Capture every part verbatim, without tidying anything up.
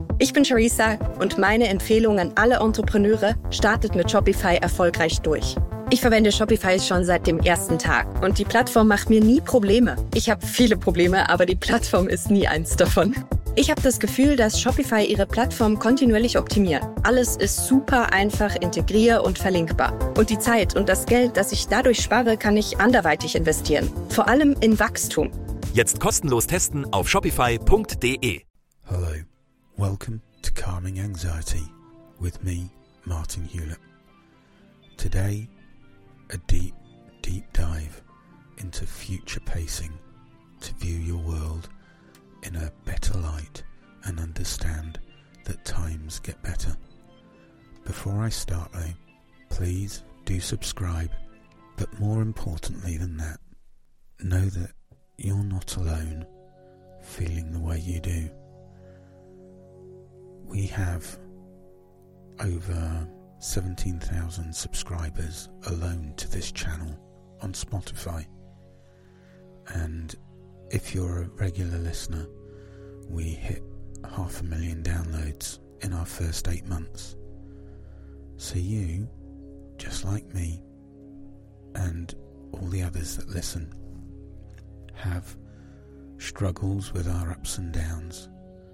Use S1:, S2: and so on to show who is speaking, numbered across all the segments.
S1: Ich bin Charissa und meine Empfehlung an alle Entrepreneure: startet mit Shopify erfolgreich durch. Ich verwende Shopify schon seit dem ersten Tag und die Plattform macht mir nie Probleme. Ich habe viele Probleme, aber die Plattform ist nie eins davon. Ich habe das Gefühl, dass Shopify ihre Plattform kontinuierlich optimiert. Alles ist super einfach integrier- und verlinkbar. Und die Zeit und das Geld, das ich dadurch spare, kann ich anderweitig investieren. Vor allem in Wachstum.
S2: Jetzt kostenlos testen auf shopify punkt de.
S3: Hello, welcome to Calming Anxiety with me, Martin Hewlett. Today, a deep, deep dive into future pacing to view your world in a better light and understand that times get better. Before I start though, please do subscribe, but more importantly than that, know that you're not alone feeling the way you do. We have over seventeen thousand subscribers alone to this channel on Spotify, and if you're a regular listener, we hit half a million downloads in our first eight months. So you, just like me, and all the others that listen, have struggles with our ups and downs.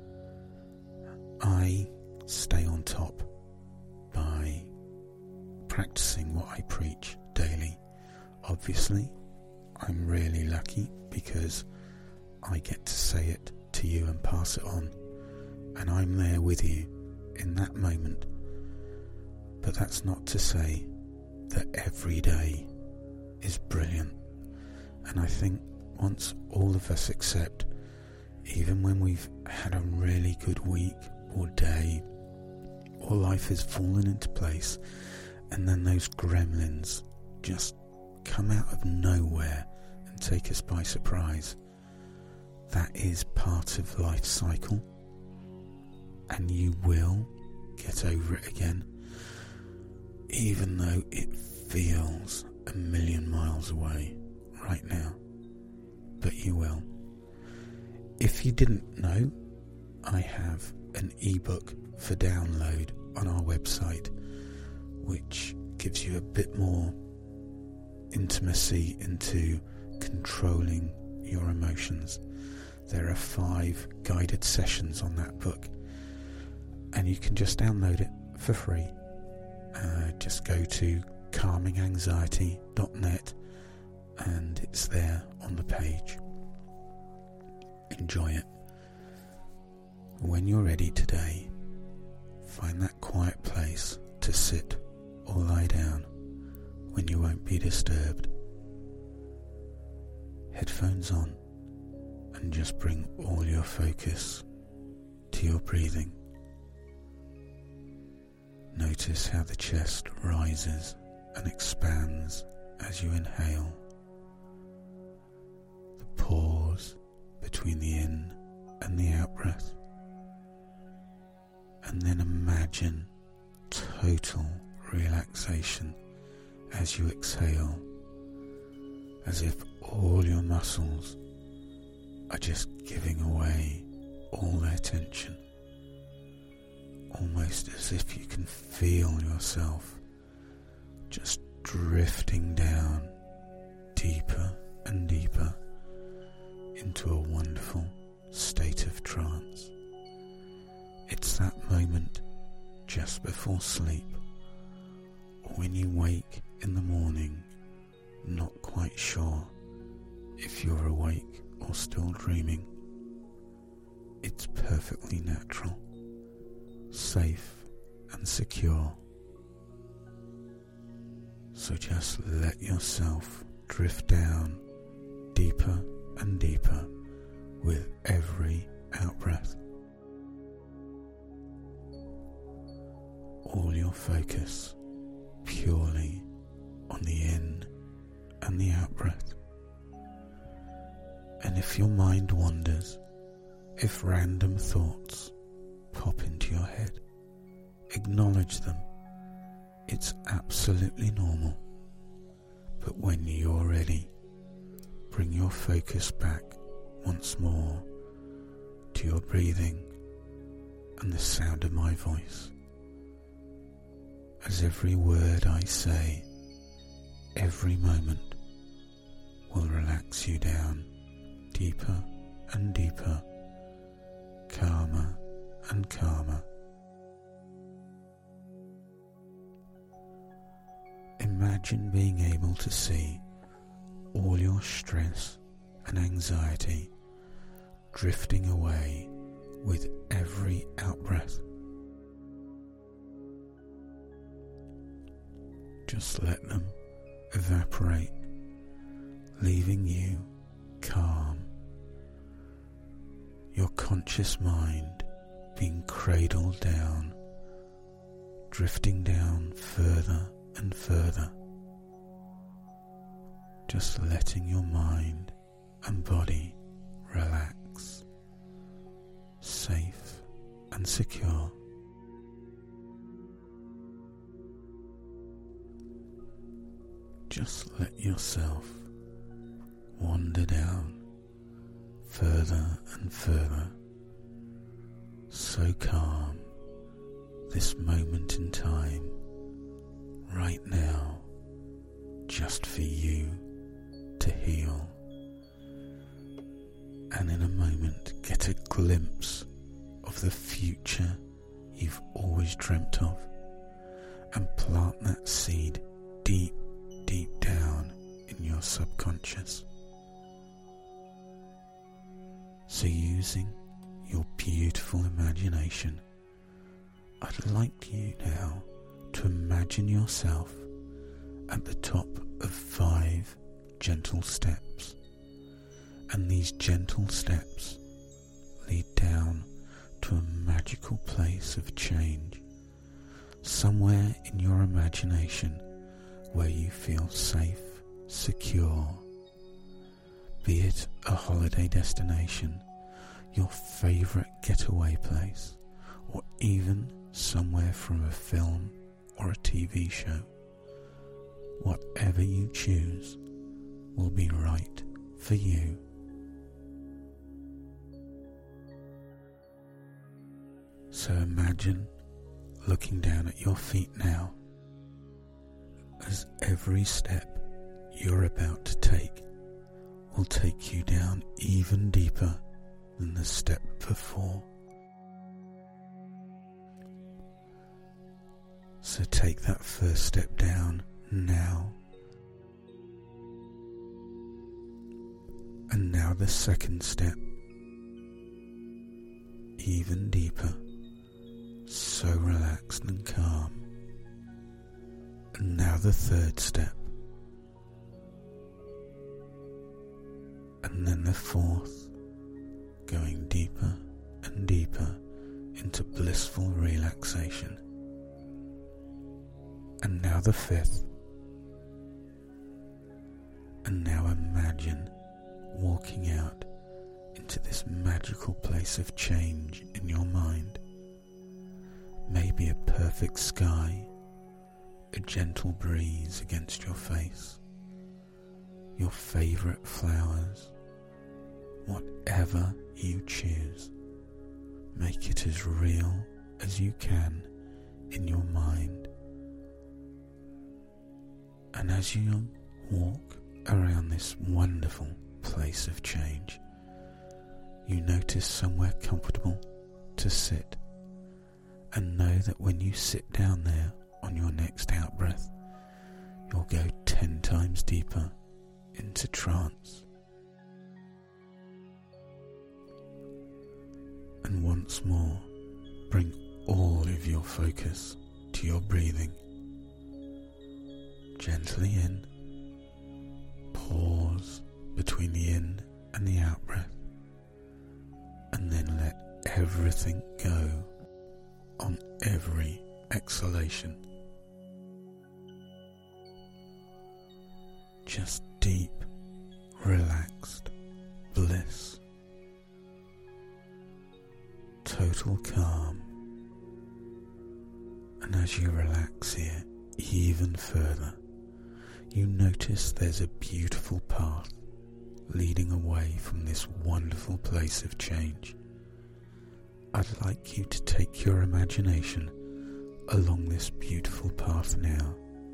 S3: I stay on top by practicing what I preach daily. Obviously, I'm really lucky because I get to say it to you and pass it on, and I'm there with you in that moment. But that's not to say that every day is brilliant, and I think once all of us accept, even when we've had a really good week or day, or life has fallen into place, and then those gremlins just come out of nowhere and take us by surprise, that is part of life's cycle, and you will get over it again, even though it feels a million miles away right now. But you will. If you didn't know, I have an ebook for download on our website, which gives you a bit more intimacy into controlling your emotions. There are five guided sessions on that book, and you can just download it for free. Uh, just go to calming anxiety dot net and it's there on the page. Enjoy it. When you're ready today, find that quiet place to sit or lie down when you won't be disturbed. Headphones on, and just bring all your focus to your breathing. Notice how the chest rises and expands as you inhale. The pause between the in and the out breath. And then imagine total relaxation as you exhale, as if all your muscles are just giving away all their tension, almost as if you can feel yourself just drifting down deeper and deeper into a wonderful state of trance. It's that moment just before sleep, or when you wake in the morning, not quite sure if you're awake or still dreaming. It's perfectly natural, safe and secure. So just let yourself drift down deeper and deeper with every out-breath. All your focus purely on the in and the out-breath. And if your mind wanders, if random thoughts pop into your head, acknowledge them. It's absolutely normal. But when you're ready, bring your focus back once more to your breathing and the sound of my voice. As every word I say, every moment will relax you down deeper and deeper, calmer and calmer. Imagine being able to see all your stress and anxiety drifting away with every out-breath. Just let them evaporate, leaving you calm, your conscious mind being cradled down, drifting down further and further, just letting your mind and body relax, safe and secure. Just let yourself wander down further and further, so calm, this moment in time, right now, just for you to heal, and in a moment get a glimpse of the future you've always dreamt of, and plant that seed deep, deep down in your subconscious. So using your beautiful imagination, I'd like you now to imagine yourself at the top of five gentle steps, and these gentle steps lead down to a magical place of change, somewhere in your imagination where you feel safe, secure, be it a holiday destination, your favourite getaway place, or even somewhere from a film or a T V show. Whatever you choose will be right for you. So imagine looking down at your feet now, as every step you're about to take will take you down even deeper than the step before. So take that first step down now, and now the second step, even deeper, so relaxed and calm. And now the third step, and then the fourth, going deeper and deeper into blissful relaxation. And now the fifth, and now imagine walking out into this magical place of change in your mind. Maybe a perfect sky, a gentle breeze against your face, your favourite flowers, whatever you choose. Make it as real as you can in your mind. And as you walk around this wonderful place of change, you notice somewhere comfortable to sit, and know that when you sit down there on your next out-breath, you'll go ten times deeper into trance. And once more, bring all of your focus to your breathing. Gently in, pause between the in and the out-breath, and then let everything go on every exhalation. Just deep, relaxed bliss, total calm. And as you relax here even further, you notice there's a beautiful path leading away from this wonderful place of change. I'd like you to take your imagination along this beautiful path now.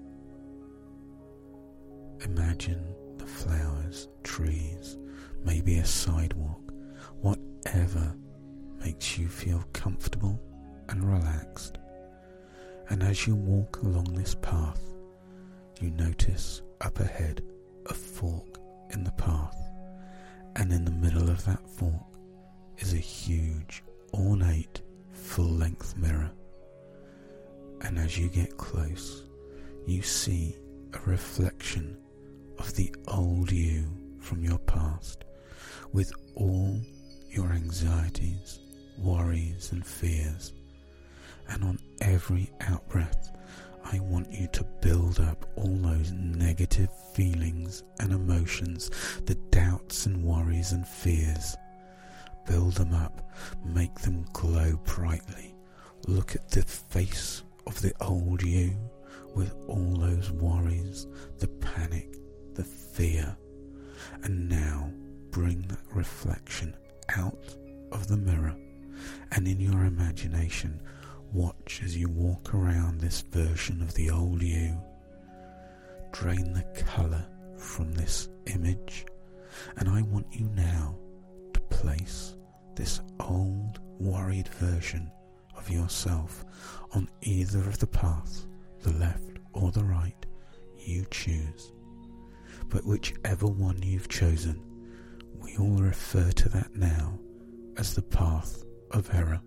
S3: Imagine the flowers, trees, maybe a sidewalk, whatever makes you feel comfortable and relaxed. And as you walk along this path, you notice up ahead a fork in the path, and in the middle of that fork is a huge, ornate, full-length mirror. And as you get close, you see a reflection of the old you from your past, with all your anxieties, worries and fears. And on every out-breath, I want you to build up all those negative feelings and emotions, the doubts and worries and fears. Build them up, make them glow brightly. Look at the face of the old you with all those worries, the panic, the fear. And now bring that reflection out of the mirror, and in your imagination watch as you walk around this version of the old you. Drain the colour from this image, and I want you now to place this old worried version of yourself on either of the paths, the left or the right, you choose. But whichever one you've chosen, we all refer to that now as the path of error.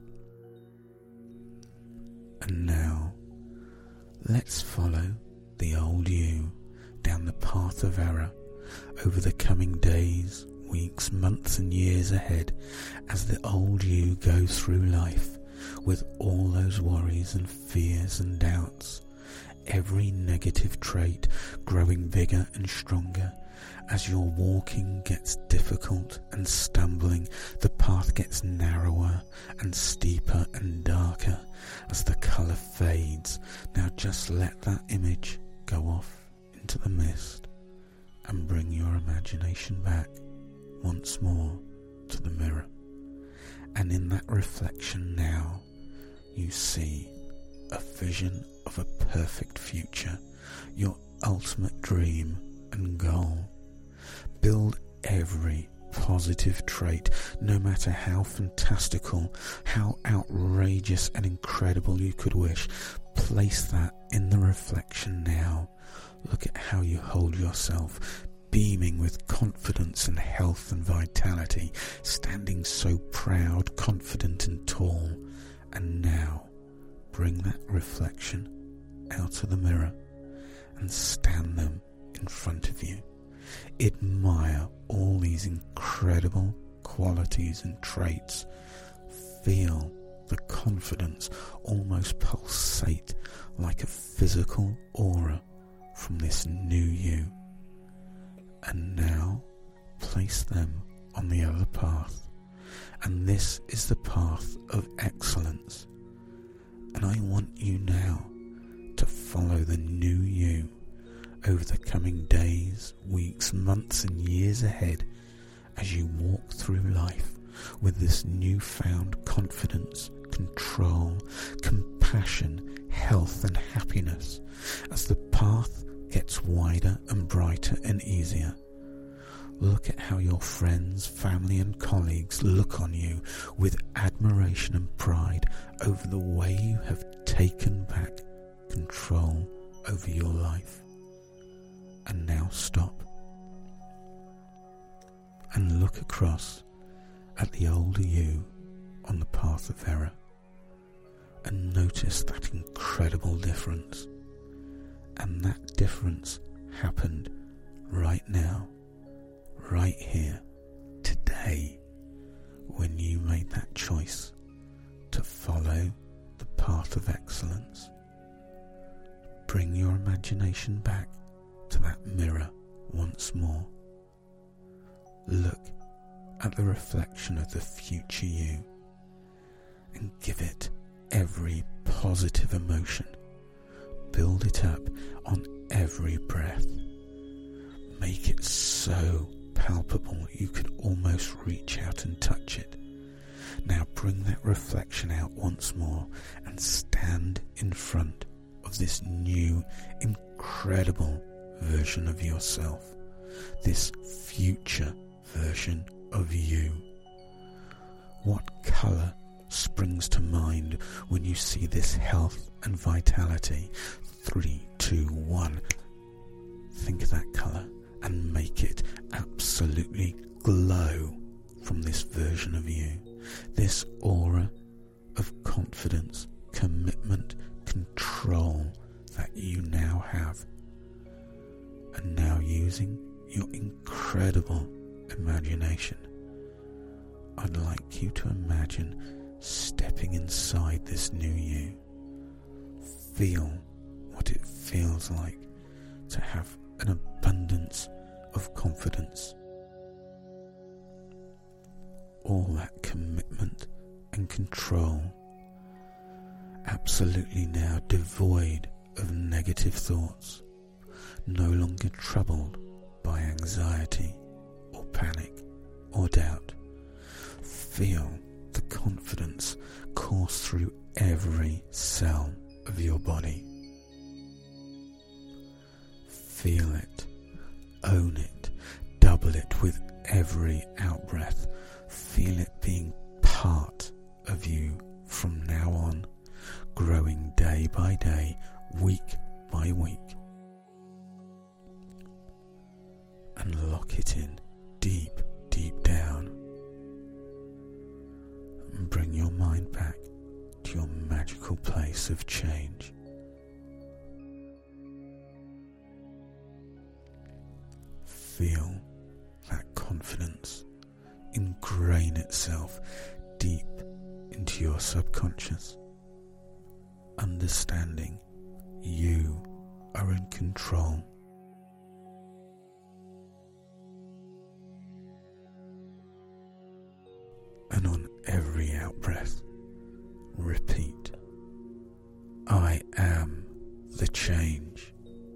S3: And now, let's follow the old you down the path of error over the coming days, weeks, months and years ahead, as the old you goes through life with all those worries and fears and doubts, every negative trait growing bigger and stronger. As your walking gets difficult and stumbling, the path gets narrower and steeper and darker as the colour fades. Now just let that image go off into the mist and bring your imagination back once more to the mirror. And in that reflection now, you see a vision of a perfect future, your ultimate dream and goal. Build every positive trait, no matter how fantastical, how outrageous and incredible you could wish. Place that in the reflection now. Look at how you hold yourself, beaming with confidence and health and vitality, standing so proud, confident and tall. And now, bring that reflection out of the mirror and stand them in front of you. Admire all these incredible qualities and traits. Feel the confidence almost pulsate like a physical aura from this new you. And now place them on the other path. And this is the path of excellence. And I want you now to follow the new you over the coming days, weeks, months and years ahead as you walk through life with this newfound confidence, control, compassion, health and happiness as the path gets wider and brighter and easier. Look at how your friends, family and colleagues look on you with admiration and pride over the way you have taken back control over your life. And now stop and look across at the older you on the path of error and notice that incredible difference. And that difference happened right now, right here, today, when you made that choice to follow the path of excellence. Bring your imagination back to that mirror once more. Look at the reflection of the future you and give it every positive emotion. Build it up on every breath. Make it so palpable you could almost reach out and touch it. Now bring that reflection out once more and stand in front of this new, incredible version of yourself, this future version of you. What colour springs to mind when you see this health and vitality? Three, two, one. Think of that colour and make it absolutely glow from this version of you. This aura of confidence, commitment, control that you now have. And now using your incredible imagination, I'd like you to imagine stepping inside this new you. Feel what it feels like to have an abundance of confidence. All that commitment and control, absolutely now devoid of negative thoughts, no longer troubled by anxiety or panic or doubt. Feel the confidence course through every cell of your body. Feel it, own it, double it with every out-breath. Feel it being part of you from now on, growing day by day, week by week. And lock it in deep, deep down. And bring your mind back to your magical place of change. Feel that confidence ingrain itself deep into your subconscious, understanding you are in control. And on every out-breath, repeat, I am the change.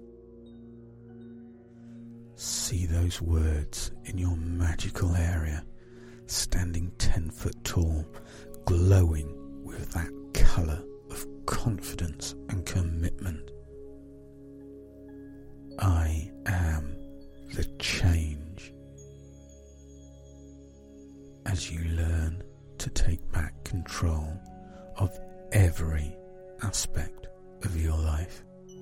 S3: See those words in your magical area, standing ten foot tall, glowing with that colour of confidence and commitment. I am the change. As you learn to take back control of every aspect of your life.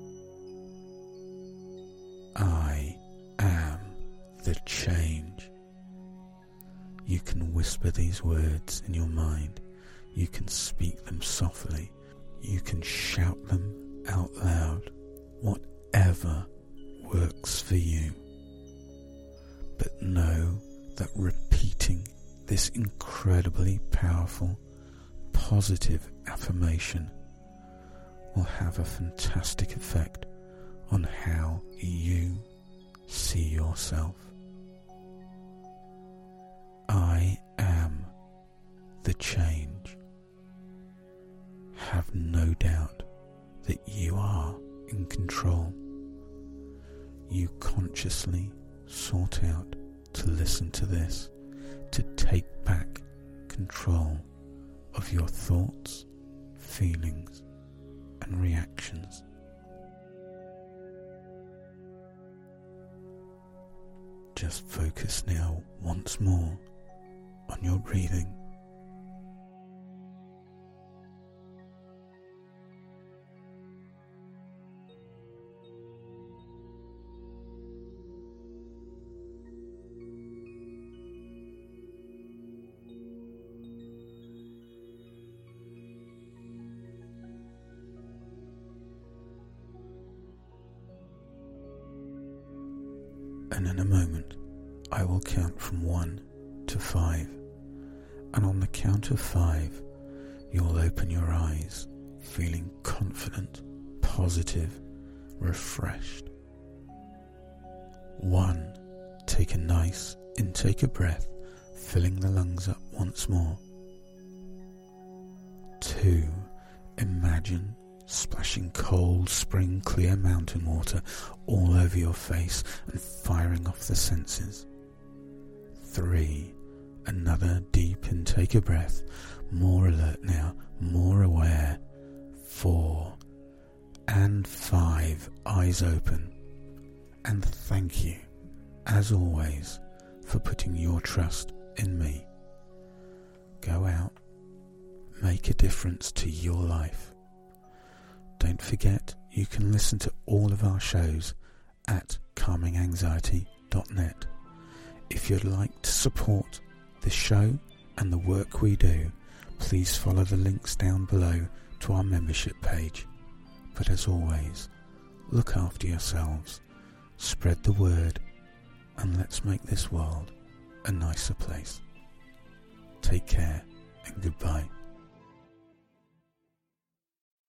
S3: I am the change. You can whisper these words in your mind. You can speak them softly. You can shout them out loud. Whatever works for you. But know that repeating this incredibly powerful, positive affirmation will have a fantastic effect on how you see yourself. I am the change. Have no doubt that you are in control. You consciously sought out to listen to this, to take back control of your thoughts, feelings, and reactions. Just focus now once more on your breathing. And in a moment, I will count from one to five. And on the count of five, you'll open your eyes, feeling confident, positive, refreshed. One, take a nice intake of breath, filling the lungs up once more. Two, imagine splashing cold, spring clear mountain water all over your face and firing off the senses. Three, Another deep intake of breath. More alert now, more aware. Four and five, eyes open. And thank you, as always, for putting your trust in me. Go out, make a difference to your life. Don't forget, you can listen to all of our shows at calming anxiety dot net. If you'd like to support the show and the work we do, please follow the links down below to our membership page. But as always, look after yourselves, spread the word, and let's make this world a nicer place. Take care and goodbye.